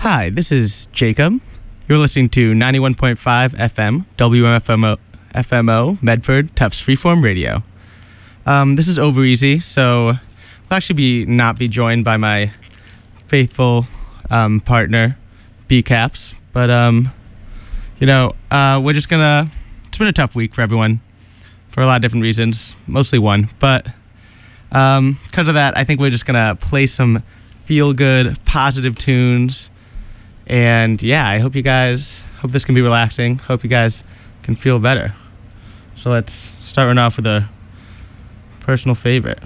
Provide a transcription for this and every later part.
Hi, this is Jacob. You're listening to 91.5 FM, WMFMO, Medford, Tufts Freeform Radio. This is Over Easy, so I'll actually not be joined by my faithful partner, B-Caps, but, we're just gonna, it's been a tough week for everyone, for a lot of different reasons, mostly one, but because of that, I think we're just gonna play some feel-good, positive tunes. And yeah, I hope this can be relaxing. Hope you guys can feel better. So let's start right off with a personal favorite.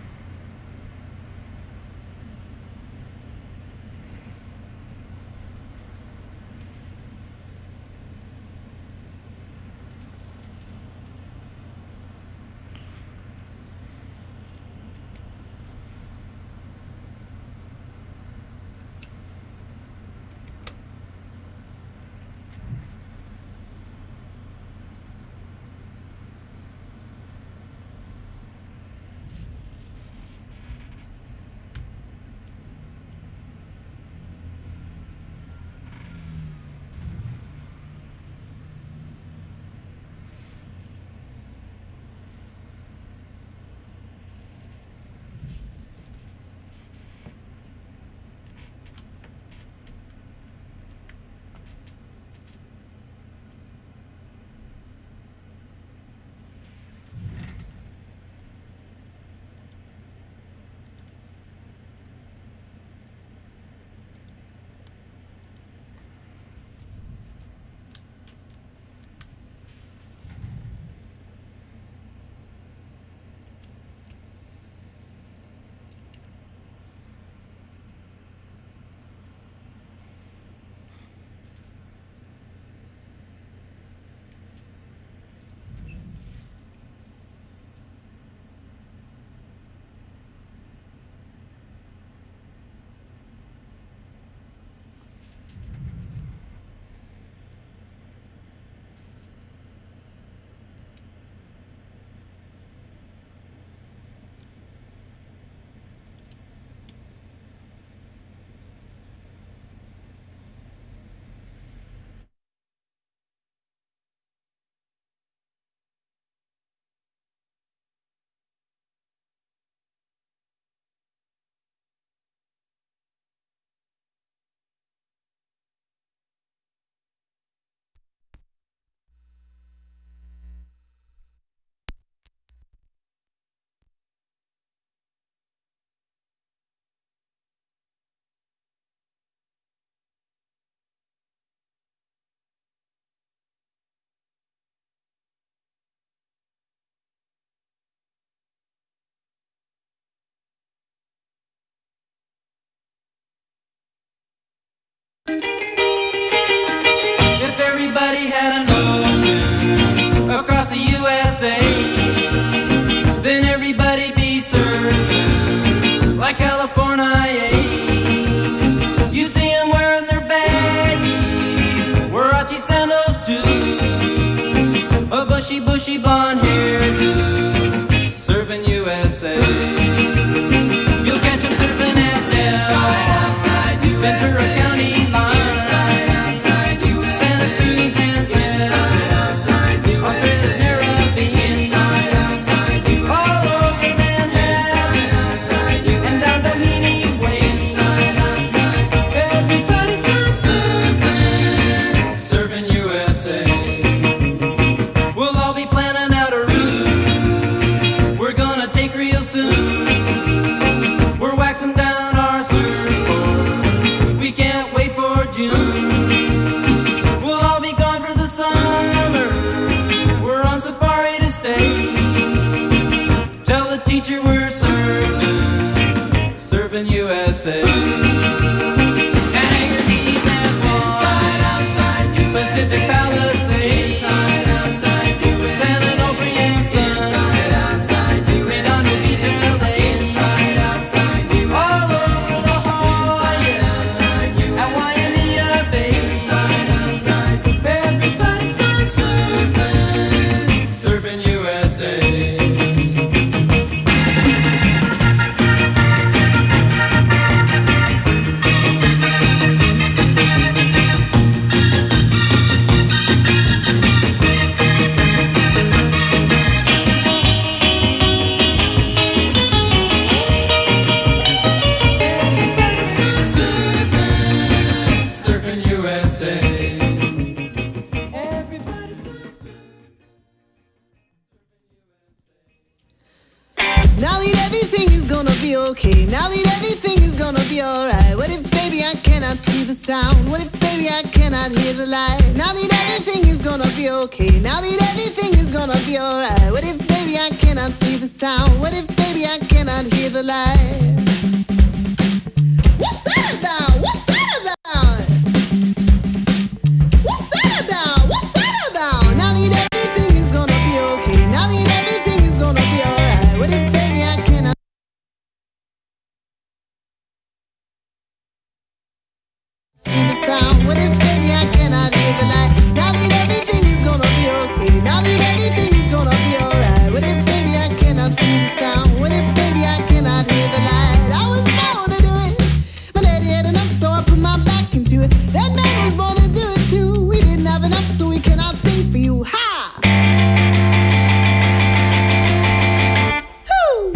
If everybody had an ocean across the USA, then everybody'd be surfing like California. You'd see them wearing their baggies, Warachi sandals too, a bushy blonde hairdo, surfing USA. You'll catch them surfing at Del, Ventura County line. Surfing USA. We'll all be planning out a route Now that everything is gonna be okay. Now that everything is gonna be alright. What if, baby, I cannot see the sound? What if, baby, I cannot hear the light? Now that everything is gonna be okay. Now that everything is gonna be alright. What if, baby, I cannot see the sound? What if, baby, I cannot hear the light? What's that about? What's that about? What's that about? What's that about? Now that everything is gonna be okay. Now that everything is gonna be alright. What if, baby, I cannot see the sound? What if, baby, I cannot hear the light? Now that everything is gonna be okay. Now that everything is gonna be alright. What if, baby, I cannot see the sound? What if, baby, I cannot hear the light? I was born to do it. My daddy had enough, so I put my back into it. That man was born to do it too. We didn't have enough, so we cannot sing for you. Ha! Woo!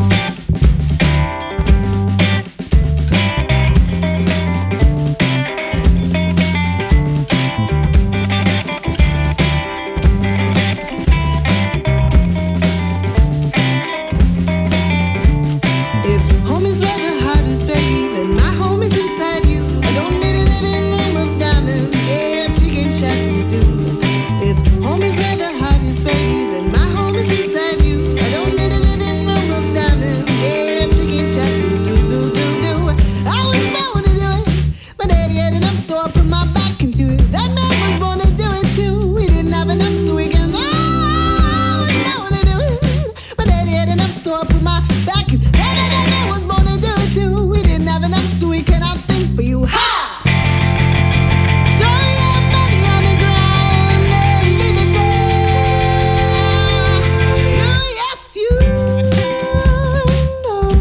If home is where the heart is, baby, then my home is inside you. I don't need a living room of diamonds, yeah, chicken shack you do. If home is where the heart is, baby, then my home is inside you. I don't need a living room of diamonds, yeah, chicken shack you do. I was born to do it. My daddy had enough, so I put my back into it. That man was born to do it too. We didn't have enough, so we can. I was born to do it. My daddy had enough, so I put my back in. That man was born to do it too. We didn't have enough, so we cannot sing for you. Ha! Throw your money on the ground and leave it there. Oh, yes, you know.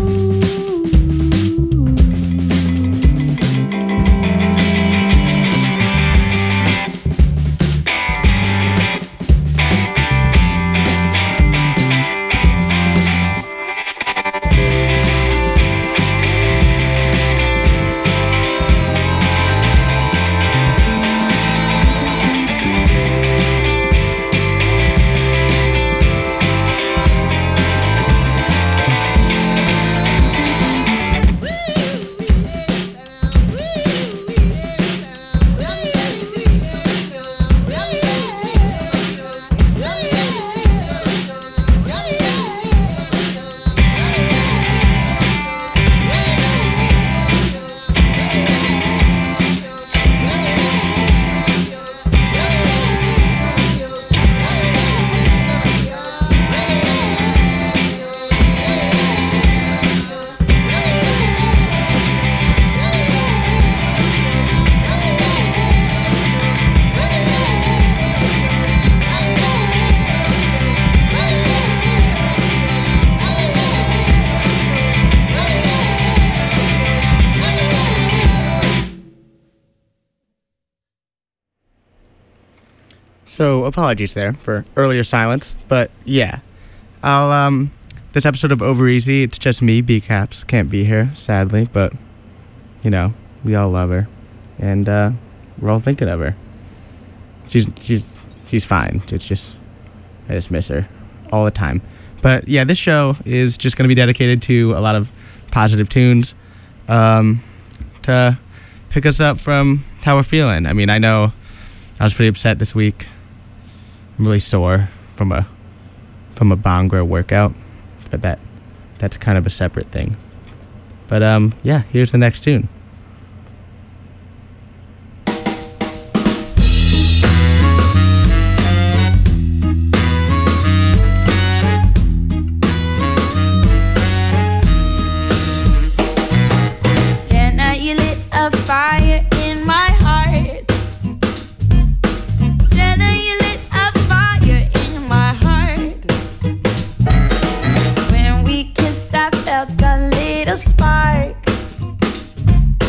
So apologies there for earlier silence, but yeah, I'll this episode of Over Easy, it's just me, B Caps, can't be here sadly, but you know we all love her, and we're all thinking of her. She's fine. It's just I just miss her all the time. But yeah, this show is just gonna be dedicated to a lot of positive tunes, to pick us up from how we're feeling. I mean, I know I was pretty upset this week. I'm really sore from a Bhangra workout, but that's kind of a separate thing. But yeah, here's the next tune. Jenna, you lit a fire in my heart. Jenna, you lit a fire in my heart. When we kissed, I felt a little spark.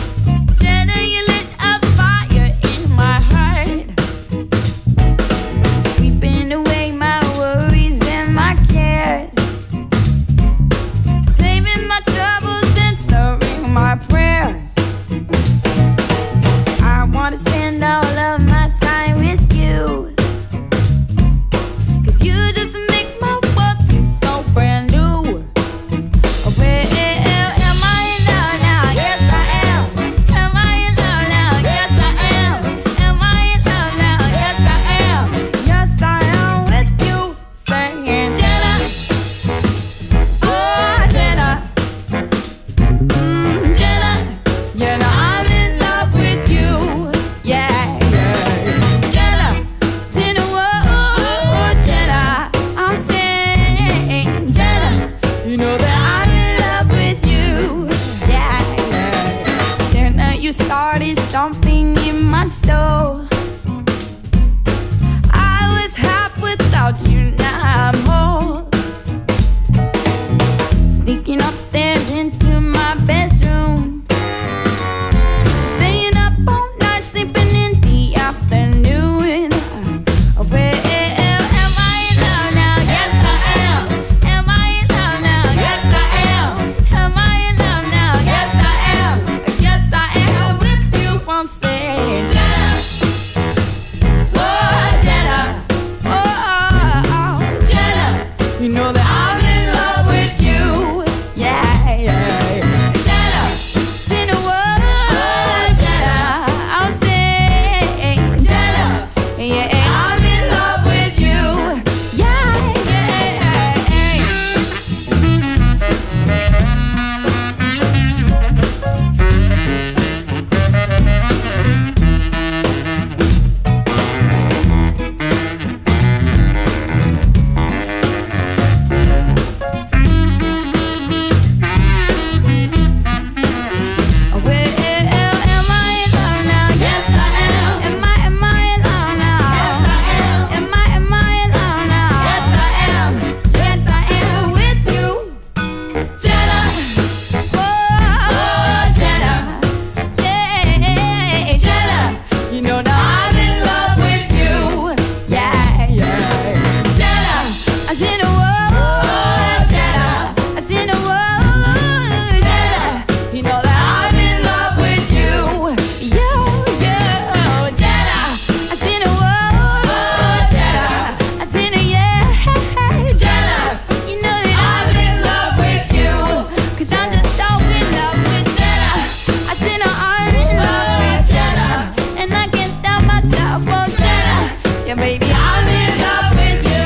and baby, I'm in love with you.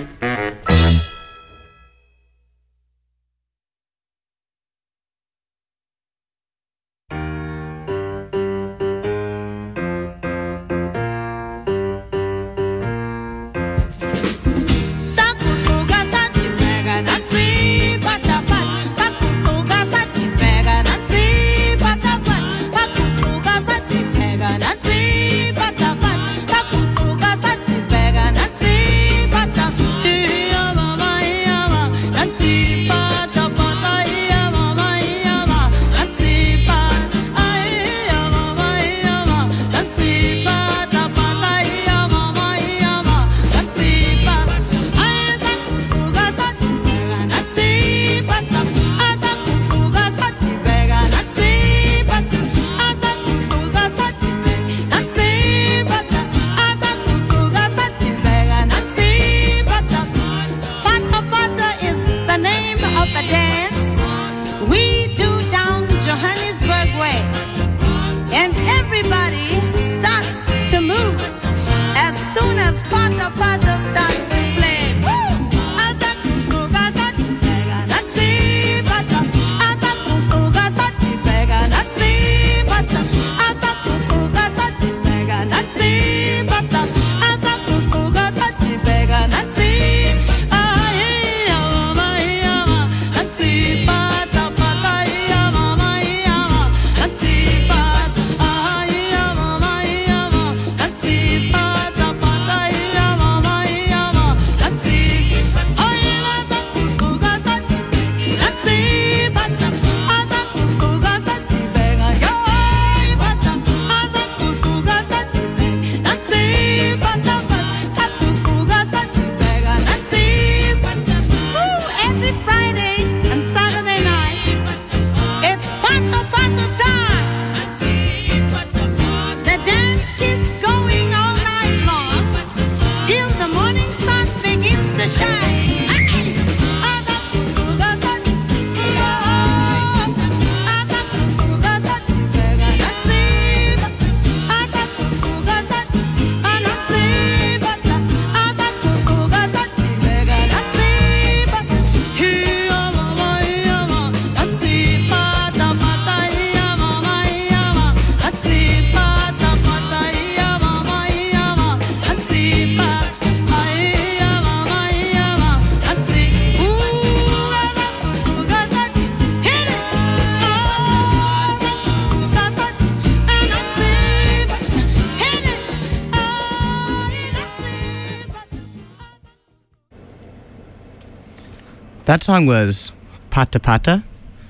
That song was Pata Pata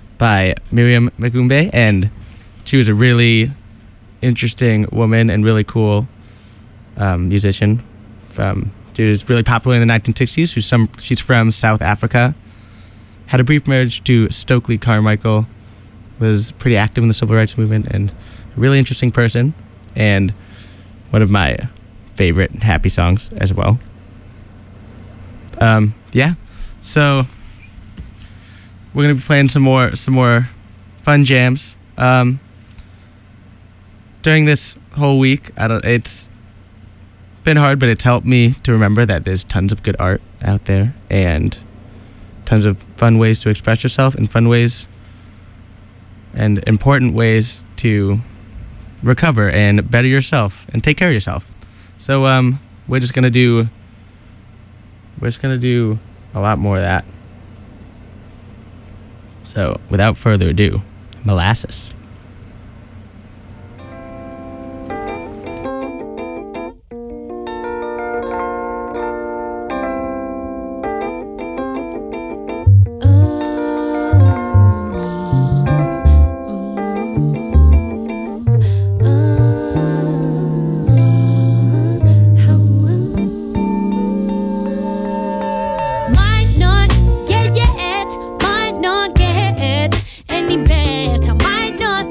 by Miriam Makumbe, and she was a really interesting woman and really cool musician. She was really popular in the 1960s. She's from South Africa. Had a brief marriage to Stokely Carmichael. Was pretty active in the civil rights movement and a really interesting person, and one of my favorite happy songs as well. Yeah, so we're gonna be playing some more fun jams during this whole week. It's been hard, but it's helped me to remember that there's tons of good art out there and tons of fun ways to express yourself and fun ways and important ways to recover and better yourself and take care of yourself. So we're just gonna do a lot more of that. So without further ado, Molasses. Might not get any better, might not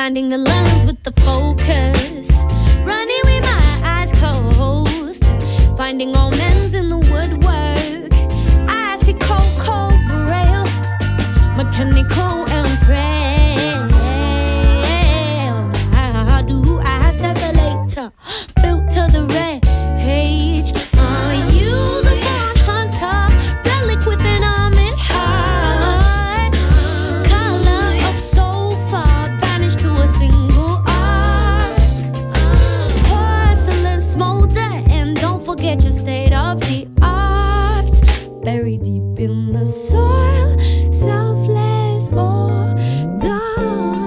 finding the lens with the focus, running with my eyes closed, finding omens in the woodwork. I see cold braille, mechanical and frail. How do I tessellate, built to the rage? Are you the one hunter, relic with an almond heart, color of sofa banished to a single arc, porcelain smolder, and don't forget your state of the art, buried deep in the soil, selfless or dark.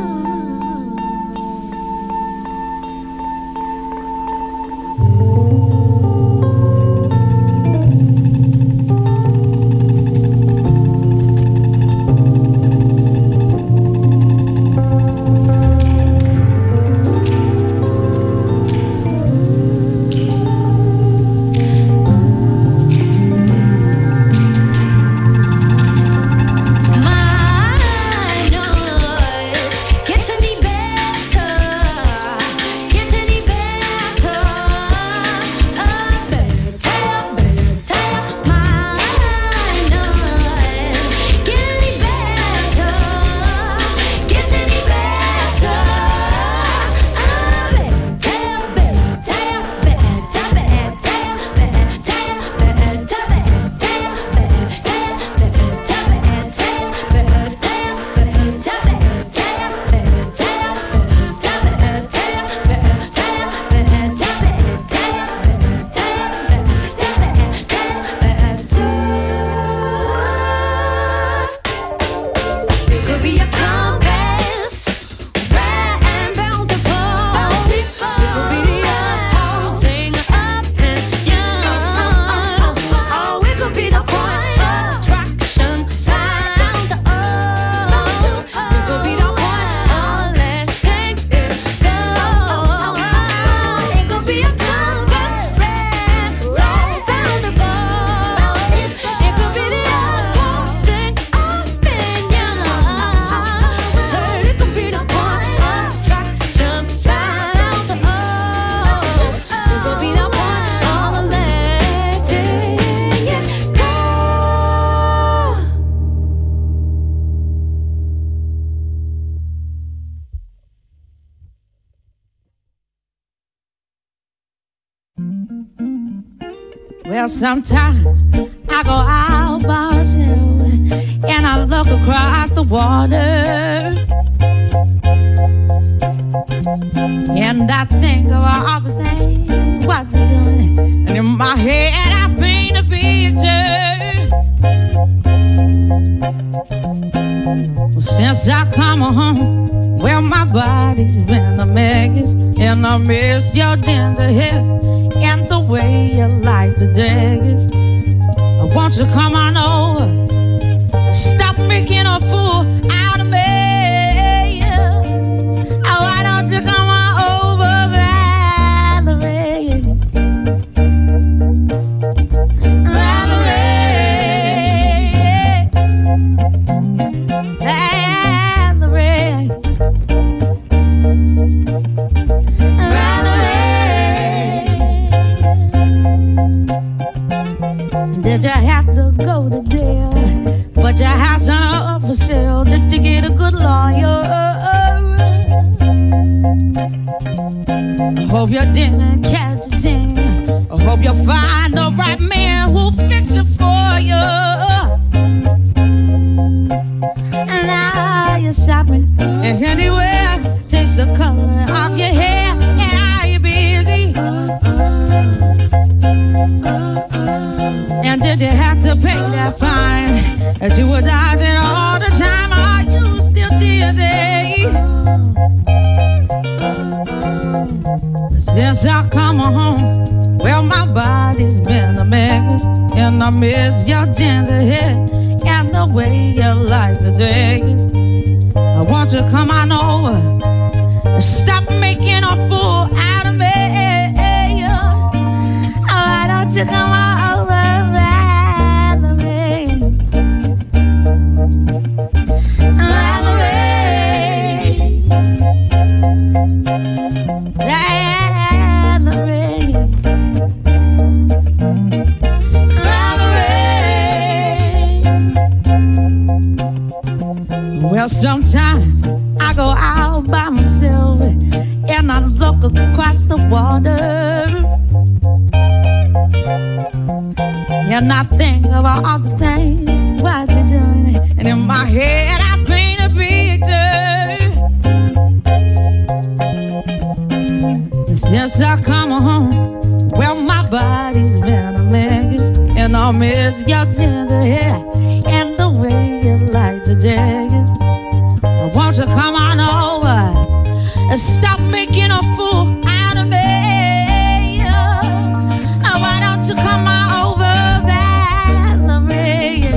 Well, sometimes I go out by myself and I look across the water, and I think of all the things what you're doing, and in my head I paint a picture. Well, since I come home, well, my body's been a mess, and I miss your ginger hair and the way you like the daggers. I want you to come on over, stop making a fool out of me. Oh, why don't you come on over, Valerie? Valerie, Valerie, Did you have to go to jail? But your house not up for sale. Did you get a good lawyer? I hope you didn't catch a thing. I hope you'll find the right man who'll fix it for you. And now you're shopping anywhere. Change the color of your hair. And are you busy? And did you have to pay that fine that you were dodging all the time? Are you still dizzy? Since I come home, well, my body's been a mess, and I miss your ginger hair and the way you like the days. I want you to come on over and stop making a fool out of me. Why don't you come on over? Well, sometimes I go out by myself and I look across the water and I think about all the things what you're doing, and in my head I paint a picture. Since I come home, well, my body's been a mess, and I miss your tender hair and the way you like the jacket. Won't you come on over and stop making a fool out of me? Why don't you come on over, Valerie?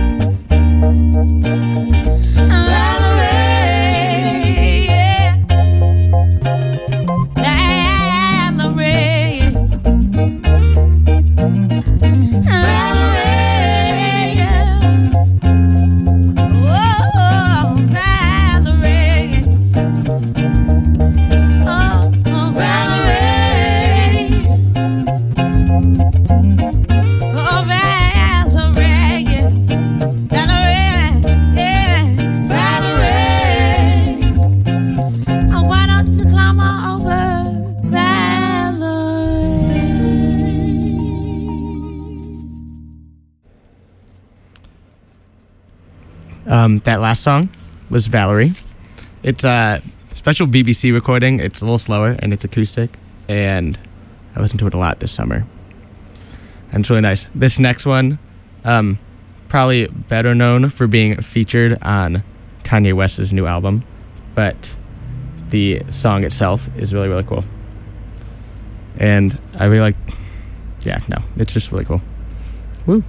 That last song was Valerie. It's a special BBC recording. It's a little slower and it's acoustic, and I listened to it a lot this summer. And it's really nice. This next one, probably better known for being featured on Kanye West's new album, but the song itself is really, really cool. And I really like, it's just really cool. Woo.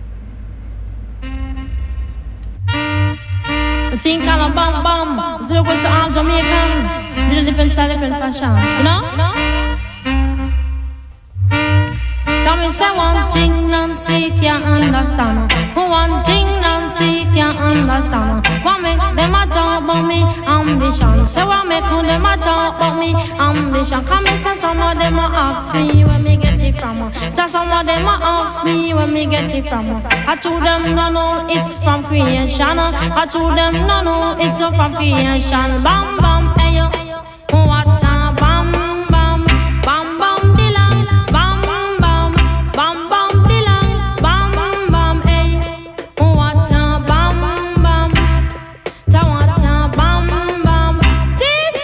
I think I'm a bum bum. People was all Jamaican, with a different style, different fashion. You know? Tell me, say one thing, Nancy can't understand. One thing, Nancy can't understand. What make them a talk about me ambition? Say what make them a talk about me ambition? Come and say some of them a ask me where me get it from. Say some of them a ask me where me get it from. I told them no, it's from creation. I told them no, it's from creation. Bam bam, hey yo, what a bam bam, bam bam dilang, bam bam, bam bam dilang, bam bam, hey, what a bam bam, ta what a bam bam. This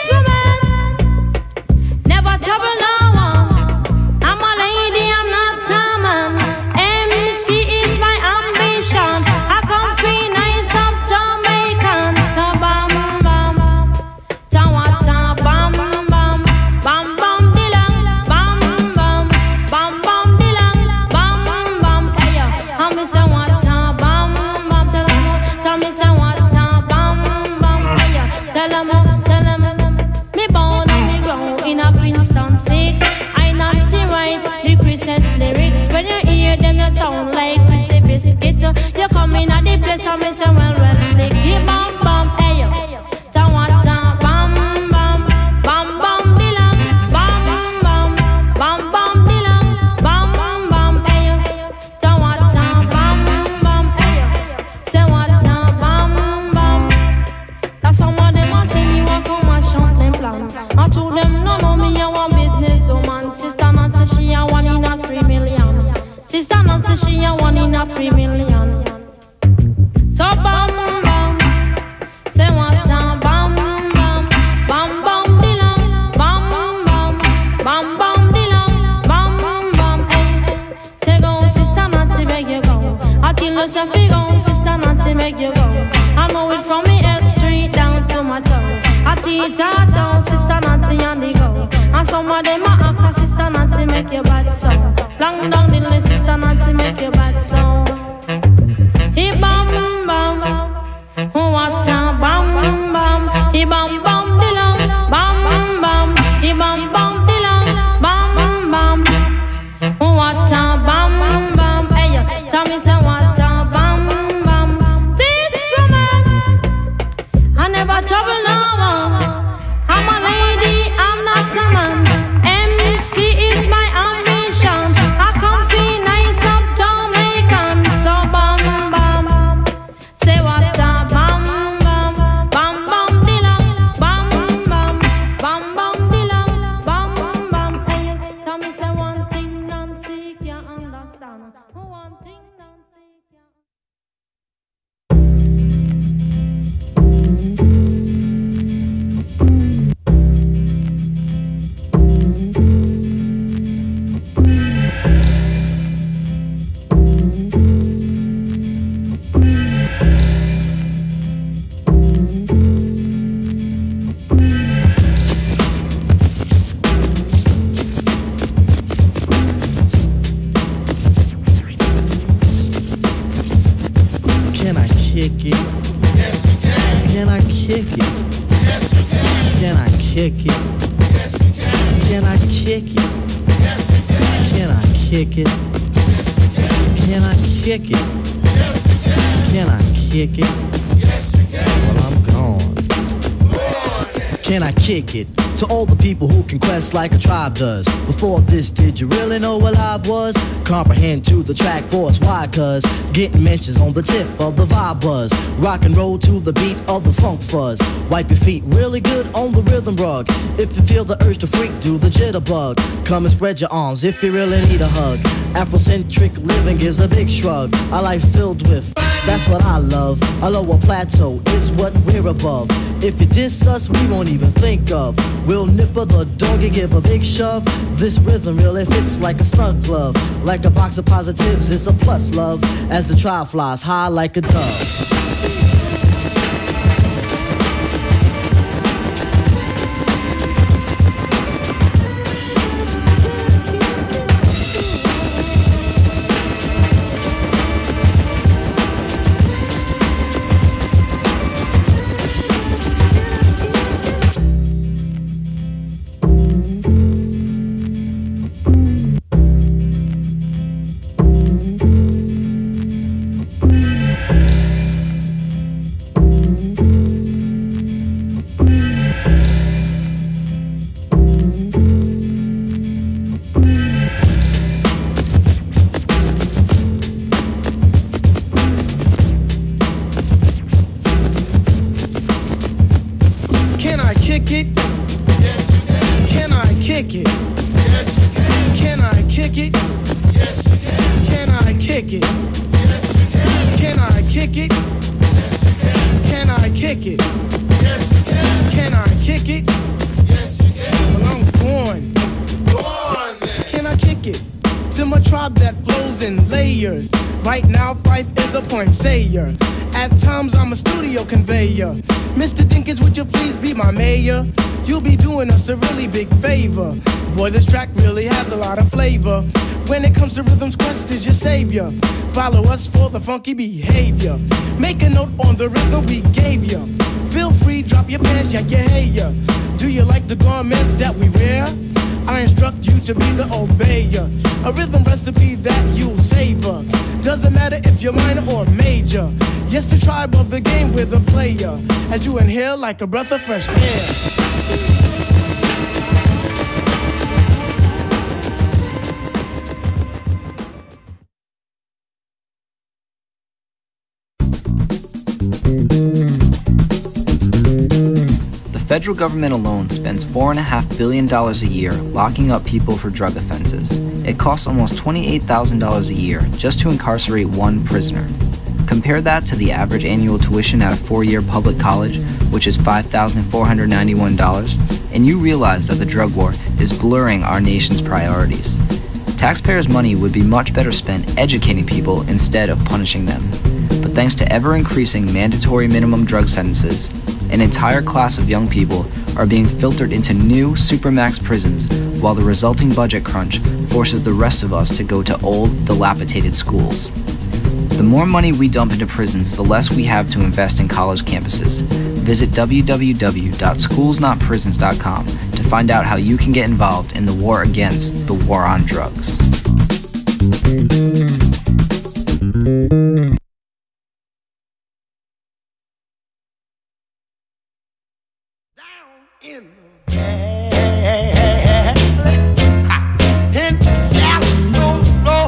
woman never trouble no one. I'm a lady, I'm not a man. MC is my ambition. I come free nice up Jamaican. So bam bam, ta what a bam bam, bam bam dilang, bam bam, bam bam dilang, bam bam. Hey yo, I me say what a bam bam. Tell me say what a bam bam. Hey yo, tell 'em. Me born and me grow in a Princeton 6. I not see right the Christmas lyrics. When you hear them, you sound like Christy Biscuit. You come in at the place and me say well slick. Hey bam bam, hey yo, ta what a bam bam, bam bam dilang, bam bam, bam bam dilang, bam bam, hey yo, ta what a bam bam, hey yo, say what a bam bam. That's some of them a say you a come and shout them plan. I told them no, me a one business woman. Sister Nancy she a 1 in a 3 million. Sister Nancy she a 1 in a 3 million. So bam bam, say what a bam bam, bam bam dilang, bam bam, bam bam dilang, bam bam, hey. Say go, Sister Nancy, make you go. I tell you say fi go, Sister Nancy, make you go. I know it from me head straight down to my toe. I teach her down, Sister Nancy on the go. And some of them a ask her, Sister Nancy, make you bad so. Long down the list, Sister Nancy, make you bad so. He bam bam, what a bam bam. He bam bam dilang, bam bam. He bam bam dilang, bam bam. What a bam bam. Hey yo, tell me say what a bam bam. This woman, I never trouble no one. I'm a lady, I'm not a man. MC is my ambition. I come feel nice up One thing don't say can't. Can I kick it? Yes, you can. Can I kick it? Yes, you can. Can I kick it? Yes, you can. Can I kick it? Yes, you can. Can I kick it? Yes, you can. Can I kick it? Yes, you can. Can I kick it? Yes, you can. Well, I'm gone. Can I kick it? To all the people who can quest like a tribe does. Before this, did you really know what live was? Comprehend to the track force, why? Cause getting mentions on the tip of the vibe buzz. Rock and roll to the beat of the funk fuzz. Wipe your feet really good on the rhythm rug. If you feel the urge to freak, do the jitterbug. Come and spread your arms if you really need a hug. Afrocentric living is a big shrug. A life filled with, that's what I love. A lower plateau is what we're above. If you diss us, we won't even think of. We'll nipper the dog and give a big shove. This rhythm really fits like a snug glove. Like a box of positives, it's a plus love. As the trial flies high like a dove. Mr. Dinkins, would you please be my mayor? You'll be doing us a really big favor. Boy, this track really has a lot of flavor. When it comes to rhythms, Quest is your savior. Follow us for the funky behavior. Make a note on the rhythm we gave you. Feel free, drop your pants, yank your hair. Do you like the garments that we wear? I instruct you to be the obeyer. A rhythm recipe that you'll savor. Doesn't matter if you're minor or major. Yes, the tribe of the game with a player. As you inhale like a breath of fresh air. The federal government alone spends $4.5 billion a year locking up people for drug offenses. It costs almost $28,000 a year just to incarcerate one prisoner. Compare that to the average annual tuition at a 4-year public college, which is $5,491, and you realize that the drug war is blurring our nation's priorities. Taxpayers' money would be much better spent educating people instead of punishing them. But thanks to ever-increasing mandatory minimum drug sentences, an entire class of young people are being filtered into new supermax prisons, while the resulting budget crunch forces the rest of us to go to old, dilapidated schools. The more money we dump into prisons, the less we have to invest in college campuses. Visit www.schoolsnotprisons.com to find out how you can get involved in the war against the war on drugs. In the valley, in the valley so low,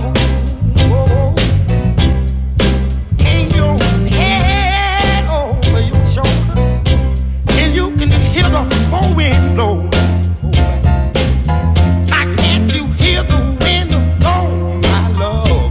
in your head over your shoulder, and you can hear the wind blow. Why can't you hear the wind blow, my love?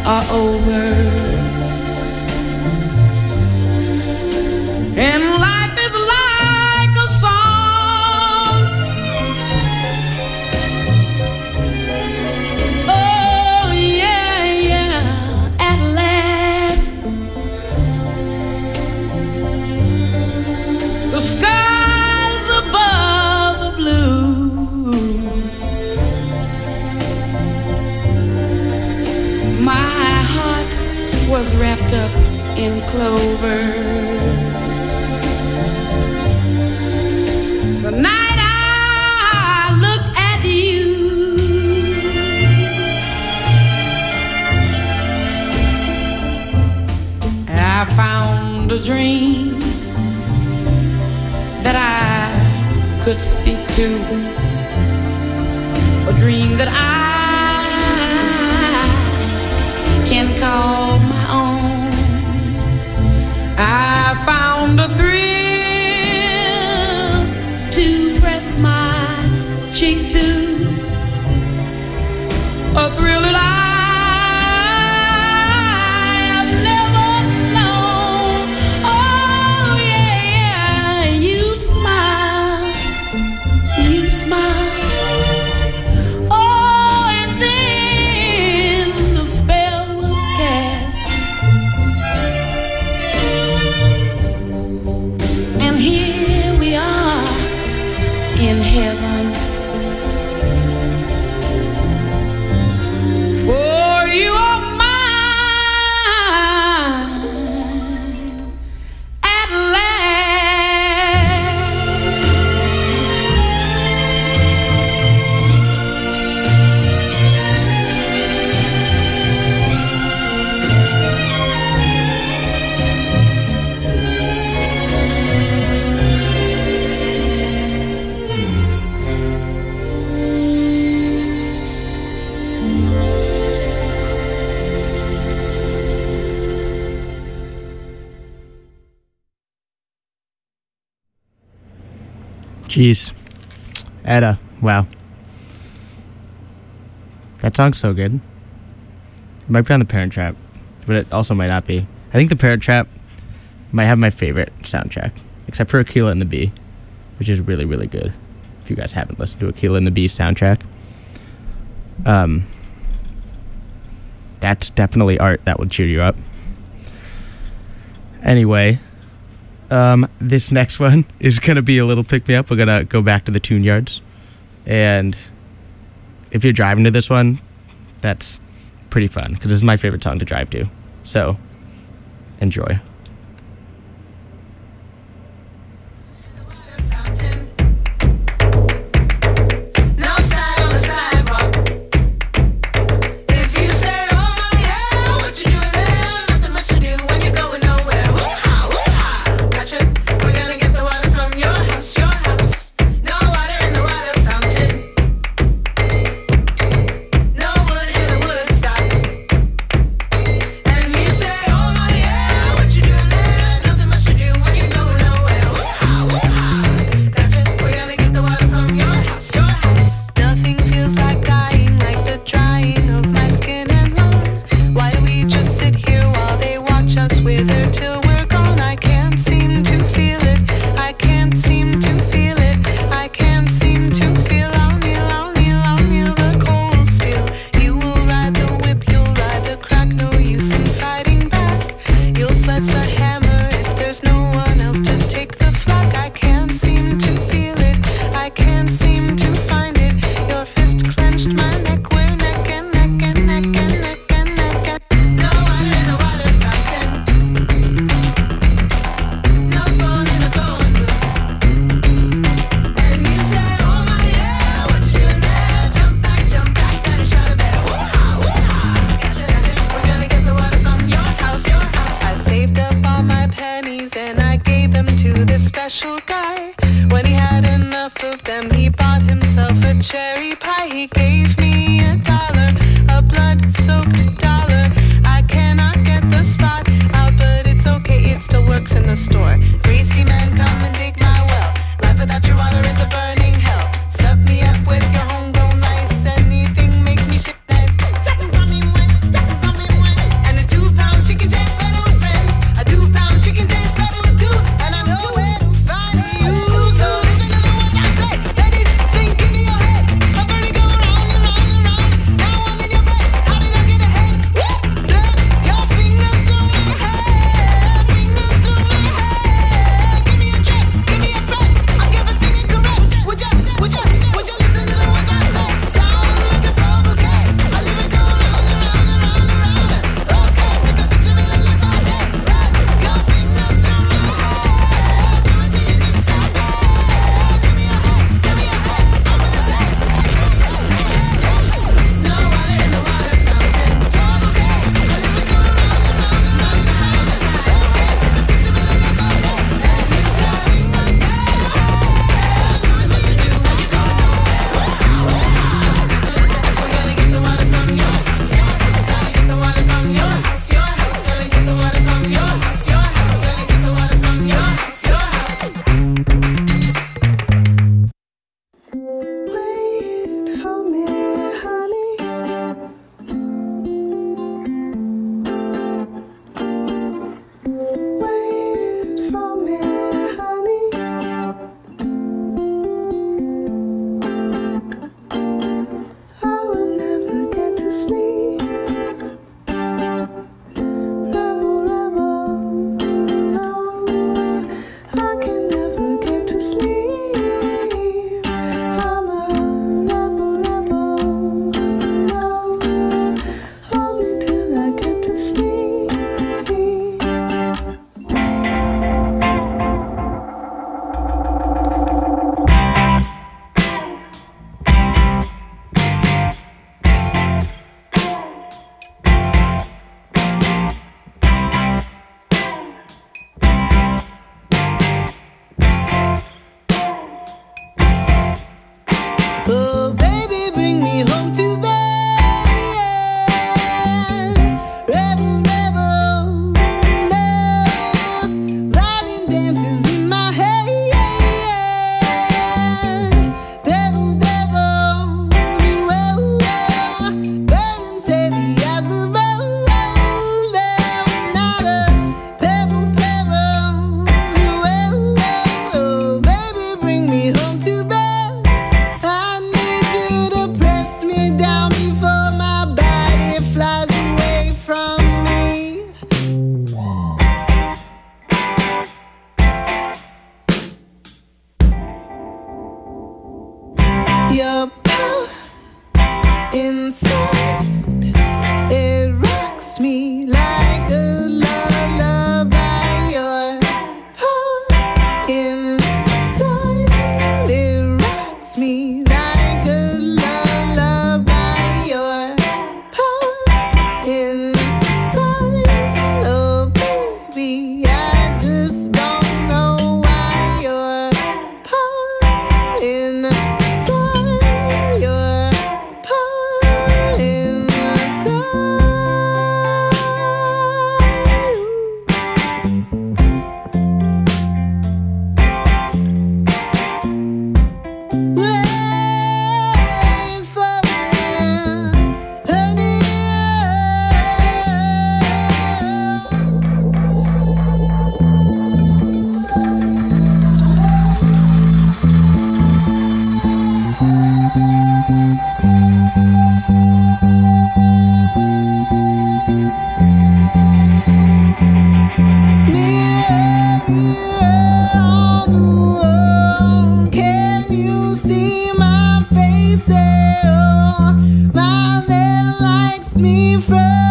are over, and life is like a song. Oh yeah, yeah, at last the skies above are blue. My heart was wrapped up in clover the night I looked at you. I found a dream that I could speak to, a dream that I can call my own. I found a thrill to press my cheek to, a thrill that I've never known. Oh yeah, you smile, you smile. Oh, and then the spell was cast, and here we are in heaven. For you are mine at Jeez. Etta. Wow. That song's so good. It might be on The Parent Trap, but it also might not be. I think The Parent Trap might have my favorite soundtrack, except for Akeelah and the Bee, which is really, really good. If you guys haven't listened to Akeelah and the Bee soundtrack, that's definitely art that would cheer you up. Anyway, this next one is going to be a little pick-me-up. We're going to go back to the Tune Yards. And if you're driving to this one, that's pretty fun, because this is my favorite song to drive to. So, enjoy.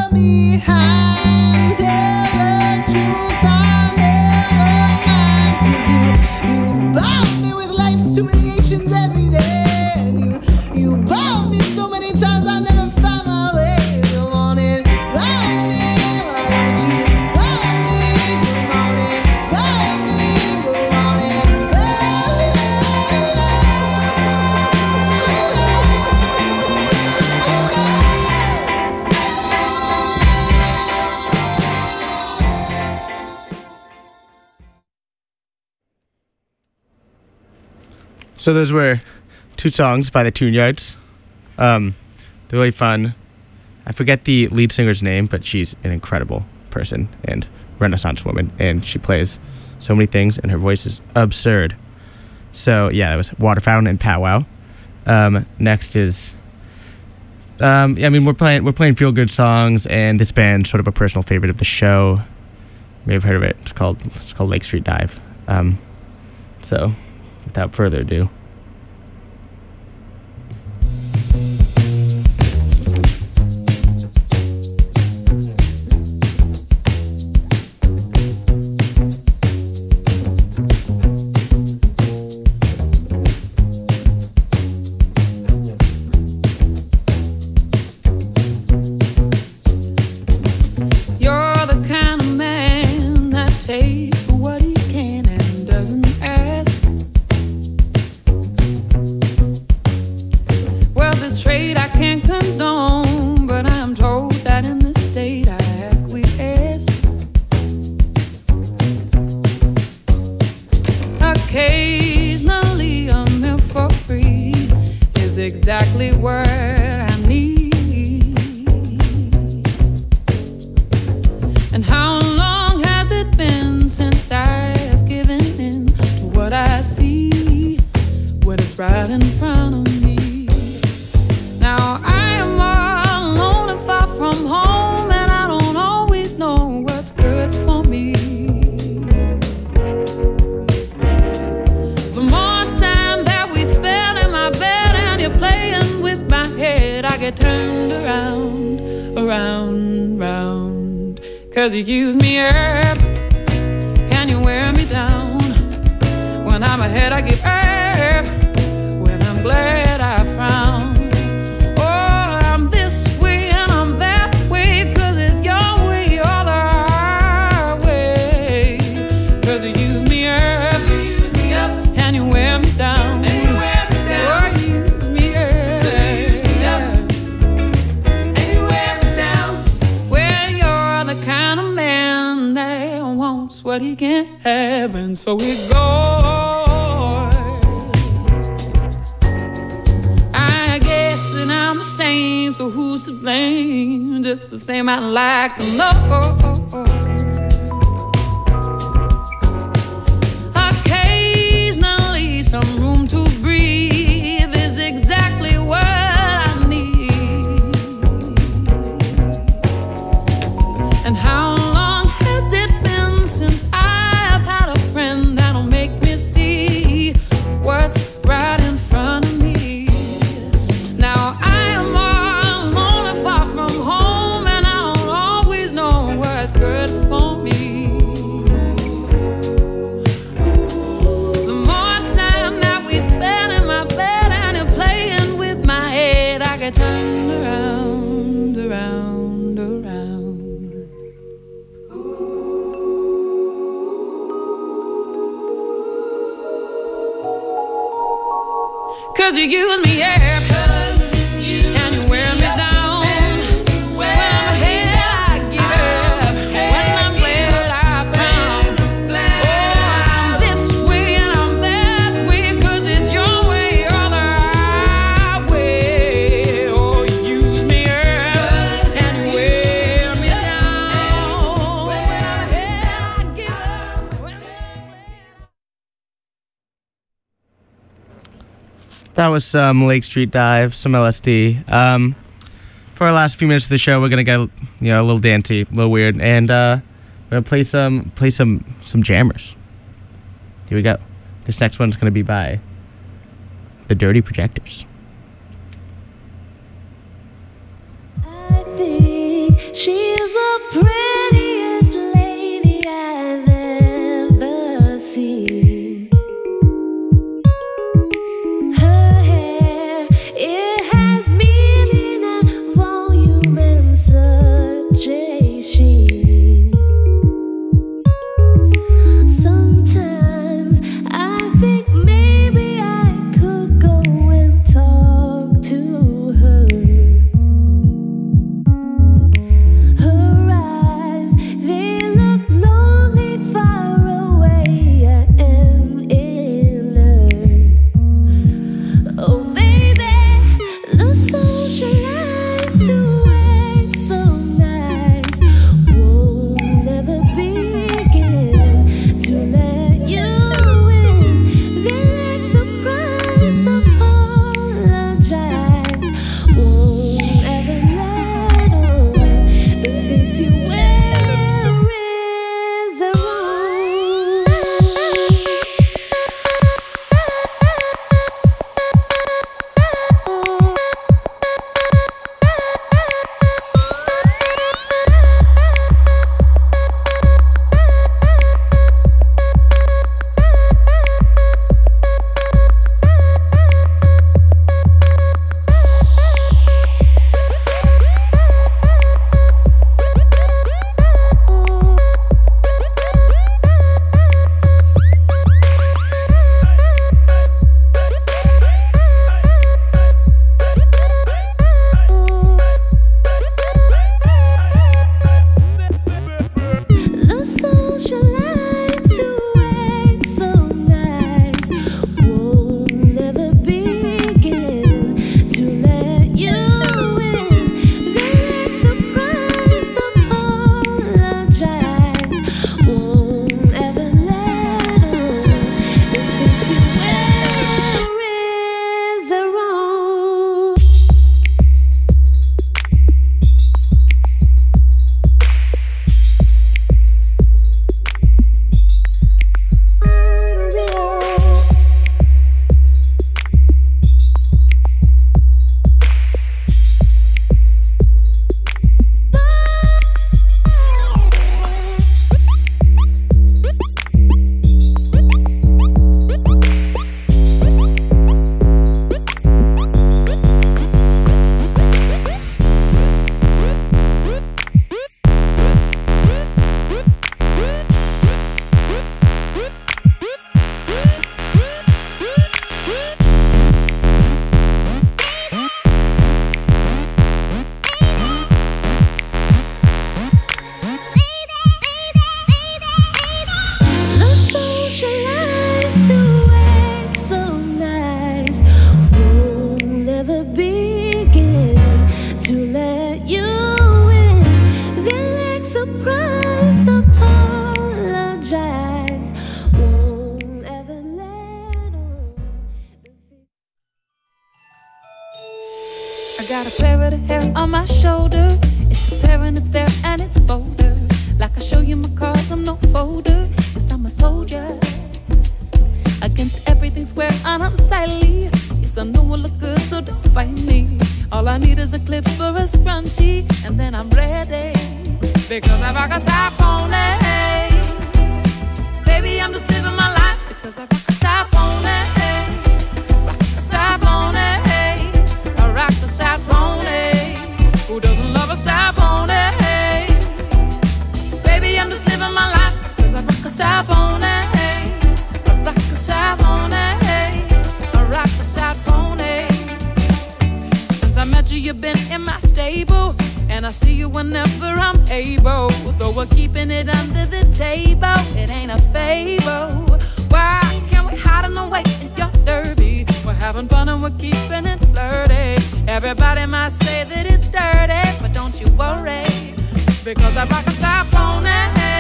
behind. Tell the truth, I'll never mind. 'Cause you bomb me with life's humiliations every day. And you bomb me so many times I never found my way. Come on and love me, why don't you love me? Come on and love me, go on and So those were 2 songs by the Tune Yards. They're really fun. I forget the lead singer's name, but she's an incredible person and Renaissance woman, and she plays so many things, and her voice is absurd. So yeah, that was Water Fountain and Powwow. Next is, I mean, we're playing feel good songs, and this band's sort of a personal favorite of the show. You may have heard of it. It's called Lake Street Dive. So without further ado. You're the kind of man that takes what he can and doesn't ask. Well, this trait I can't condone, but I'm told that in this state I acquiesce. Occasionally a meal for free is exactly what I need. And how long has it been since I have given in to what I see, what is right in front of me? Now I am all alone and far from home, and I don't always know what's good for me. The more time that we spend in my bed and you're playing with my head, I get turned around, around, round. 'Cause you use me up and you wear me down. When I'm ahead I give up, when I'm glad I frown. Oh, I'm this way and I'm that way, 'cause it's your way or the highway. 'Cause you use me up and you wear me down. Oh, you use me up. Well, you're the kind of man that wants what he can't have, and so it goes. I guess that I'm the same, so who's to blame? Just the same, I'd like to know. Occasionally some room to breathe is exactly what I need. And how long has it been since I've had a friend that'll make me see what's right in front of me? Now I am all alone and far from home, and I don't always know what's good for me. The more time that we spend in my bed and you're playing with my head, I get turned around, around, around. 'Cause you use me up and you wear me down. When I'm ahead I give up, when I'm glad I found. Oh, I'm this way and I'm that way, 'cause it's your way or the highway. Oh, you use me up and you wear me down. When I'm ahead I give up, when I'm That was some Lake Street Dive, some LSD. For our last few minutes of the show, we're gonna get a little dancey, a little weird, and we're gonna play some jammers. Here we go. This next one's gonna be by the Dirty Projectors. I think She's the prettiest lady I've ever seen. Her hair, it has meaning and volume and such a sheen. Sometimes I think maybe I could go and talk to her. Her eyes, they look lonely far away and inner. Oh baby, the socialite to act so nice won't ever begin to let you in. They like surprised apologize, won't ever let on the face you wear is their The socialite to act so nice won't ever begin to let you in. They like surprised apologize, won't ever let on the face you wear is their own. The socialite to act so nice won't ever begin to let you in. They like surprised apologize, won't ever let on the face. I got a pair of the hair on my shoulder. It's a pair and it's there and it's folded. Like I show you my cards, I'm no folder. Yes, I'm a soldier. Against everything square and unsightly. Yes, I know I look good, so don't fight me. All I need is a clip or a scrunchie, and then I'm ready. Because I rock a side pony. Baby, I'm just living my life. Because I rock a side pony. Rock a side pony. I rock the side pony. Who doesn't love a side pony? Baby, I'm just living my life. Because I rock a side pony. I rock a side pony. I rock a side pony. Since I met you, you've been in my stable. And I see you whenever I'm able. Though we're keeping it under the table, it ain't a favor. Why can't we hide in the way in your derby? We're having fun and we're keeping it flirty. Everybody might say that it's dirty, but don't you worry. Because I rock a side pony.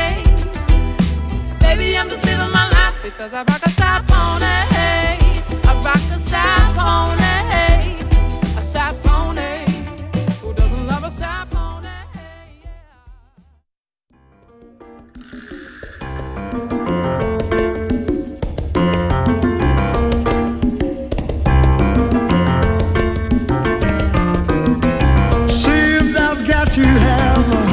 Baby, I'm just living my life. Because I rock a side pony. I rock a side pony. A side pony. Who doesn't love a side pony? Seems I've got to have a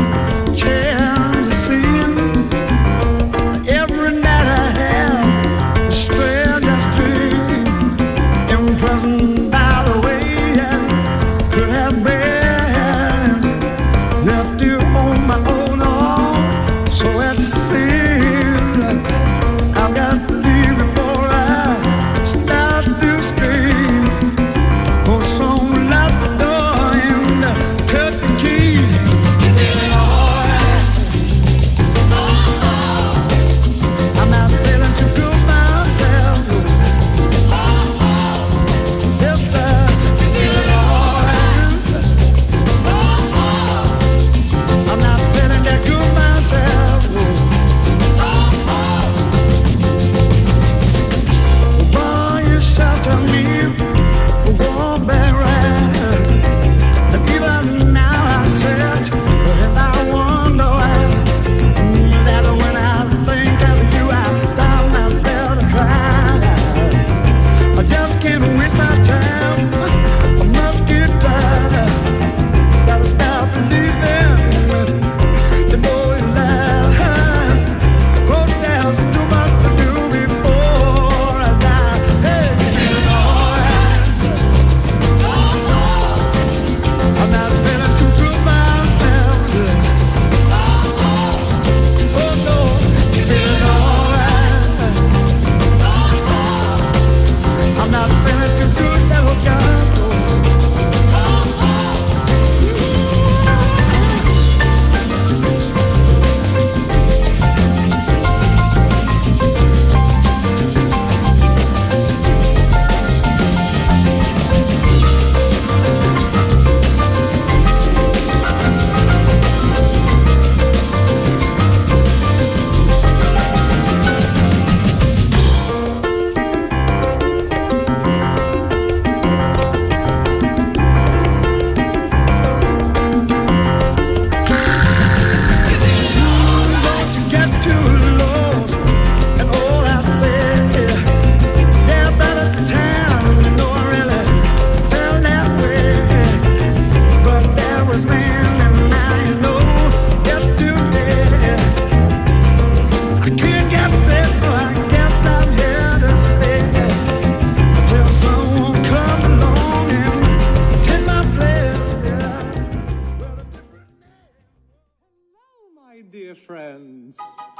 My dear friends.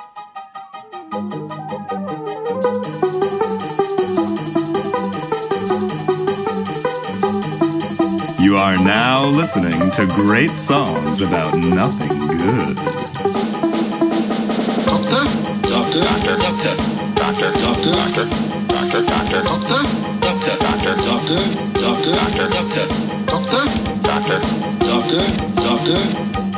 You are now listening to great songs about nothing good. Doctor, doctor, doctor, doctor, doctor, doctor, doctor, doctor, doctor, doctor, doctor, doctor, doctor, doctor, doctor, doctor, doctor, doctor, doctor, doctor,